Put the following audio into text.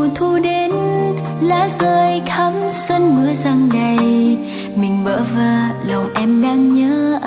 thu đến, lá rơi thắm xuân mưa giăng đầy, mình bỡ vơ lòng em đang nhớ